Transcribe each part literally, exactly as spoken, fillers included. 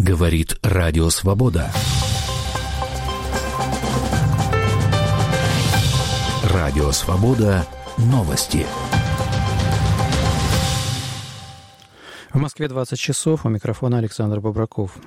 Говорит Радио Свобода. Радио Свобода. Новости. В Москве двадцать часов. У микрофона Александр Бобраков.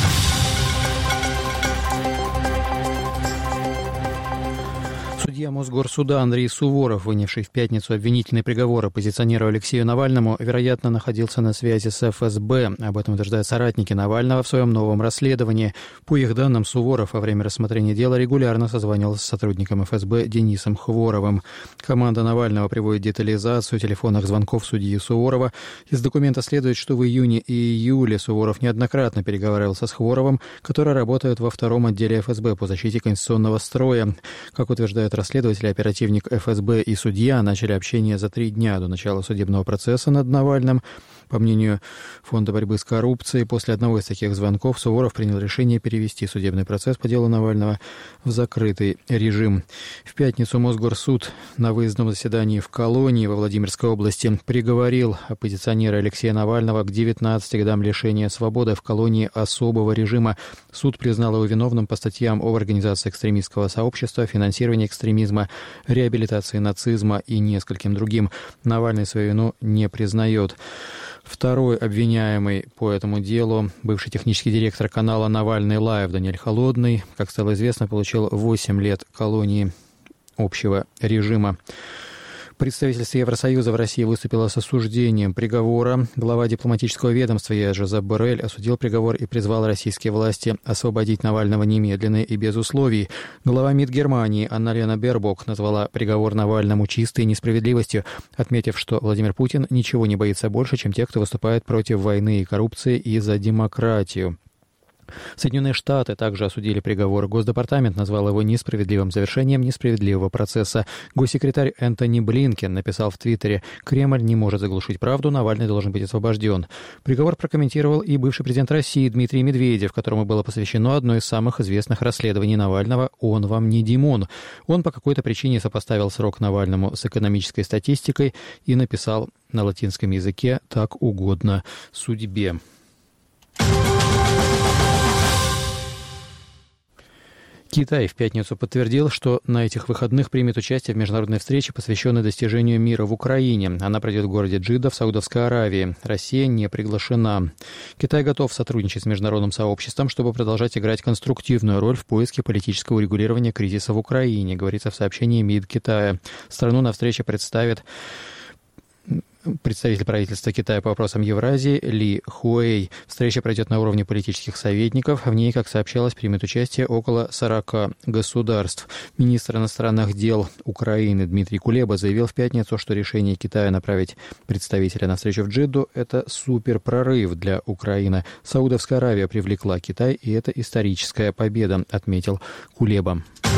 Судья Мосгорсуда Андрей Суворов, вынесший в пятницу обвинительный приговор оппозиционеру Алексею Навальному, вероятно, находился на связи с эф эс бэ. Об этом утверждают соратники Навального в своем новом расследовании. По их данным, Суворов во время рассмотрения дела регулярно созванивался с сотрудником эф эс бэ Денисом Хворовым. Команда Навального приводит детализацию телефонных звонков судьи Суворова. Из документа следует, что в июне и июле Суворов неоднократно переговаривался с Хворовым, который работает во втором отделе эф эс бэ по защите конституционного строя. Как утверждают расследователи, оперативник эф эс бэ и судья начали общение за три дня до начала судебного процесса над Навальным. По мнению Фонда борьбы с коррупцией, после одного из таких звонков Суворов принял решение перевести судебный процесс по делу Навального в закрытый режим. В пятницу Мосгорсуд на выездном заседании в Колонии во Владимирской области приговорил оппозиционера Алексея Навального к девятнадцати годам лишения свободы в колонии особого режима. Суд признал его виновным по статьям об организации экстремистского сообщества, финансировании экстремизма, реабилитации нацизма и нескольким другим. Навальный свою вину не признает. Второй обвиняемый по этому делу, бывший технический директор канала «Навальный Лайв» Даниэль Холодный, как стало известно, получил восемь лет колонии общего режима. Представительство Евросоюза в России выступило с осуждением приговора. Глава дипломатического ведомства Жозеп Боррель осудил приговор и призвал российские власти освободить Навального немедленно и без условий. Глава МИД Германии Анна-Лена Бербок назвала приговор Навальному чистой несправедливостью, отметив, что Владимир Путин ничего не боится больше, чем те, кто выступает против войны и коррупции и за демократию. Соединенные Штаты также осудили приговор. Госдепартамент назвал его несправедливым завершением несправедливого процесса. Госсекретарь Энтони Блинкен написал в Твиттере: «Кремль не может заглушить правду, Навальный должен быть освобожден». Приговор прокомментировал и бывший президент России Дмитрий Медведев, которому было посвящено одно из самых известных расследований Навального «Он вам не Димон». Он по какой-то причине сопоставил срок Навальному с экономической статистикой и написал на латинском языке «так угодно судьбе». Китай в пятницу подтвердил, что на этих выходных примет участие в международной встрече, посвященной достижению мира в Украине. Она пройдет в городе Джидда в Саудовской Аравии. Россия не приглашена. Китай готов сотрудничать с международным сообществом, чтобы продолжать играть конструктивную роль в поиске политического урегулирования кризиса в Украине, говорится в сообщении МИД Китая. Страну на встрече представит представитель правительства Китая по вопросам Евразии Ли Хуэй. Встреча пройдет на уровне политических советников. В ней, как сообщалось, примет участие около сорока государств. Министр иностранных дел Украины Дмитрий Кулеба заявил в пятницу, что решение Китая направить представителя на встречу в Джидду – это суперпрорыв для Украины. Саудовская Аравия привлекла Китай, и это историческая победа, отметил Кулеба.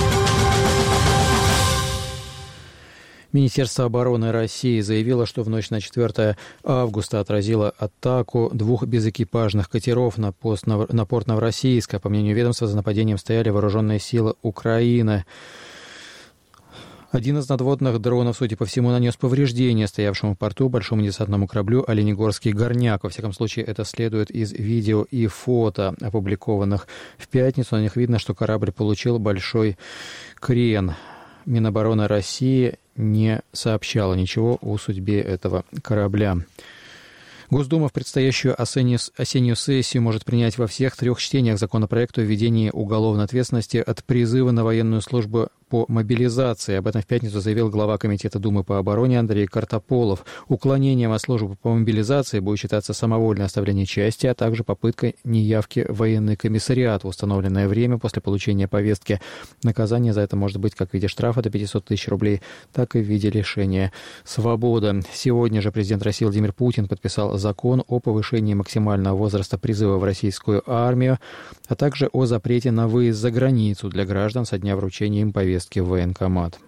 Министерство обороны России заявило, что в ночь на четвёртое августа отразило атаку двух безэкипажных катеров на, пост, на порт Новороссийска. По мнению ведомства, за нападением стояли вооруженные силы Украины. Один из надводных дронов, судя по всему, нанес повреждения стоявшему в порту большому десантному кораблю «Оленегорский горняк». Во всяком случае, это следует из видео и фото, опубликованных в пятницу. На них видно, что корабль получил большой крен. Минобороны России не сообщала ничего о судьбе этого корабля. Госдума в предстоящую осеннюю сессию может принять во всех трех чтениях законопроект о введении уголовной ответственности от призыва на военную службу по мобилизации. Об этом в пятницу заявил глава Комитета Думы по обороне Андрей Картополов. Уклонением от службы по мобилизации будет считаться самовольное оставление части, а также попытка неявки в военный комиссариат в установленное время после получения повестки. Наказание за это может быть как в виде штрафа до пятисот тысяч рублей, так и в виде лишения свободы. Сегодня же президент России Владимир Путин подписал закон о повышении максимального возраста призыва в российскую армию, а также о запрете на выезд за границу для граждан со дня вручения им повестки в военкомат.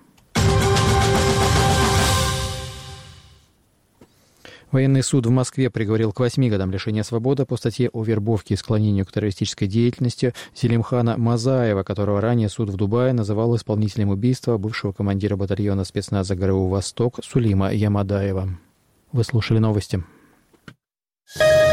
Военный суд в Москве приговорил к восьми годам лишения свободы по статье о вербовке и склонению к террористической деятельности Зелимхана Мазаева, которого ранее суд в Дубае называл исполнителем убийства бывшего командира батальона спецназа ГРУ «Восток» Сулима Ямадаева. Вы слушали новости.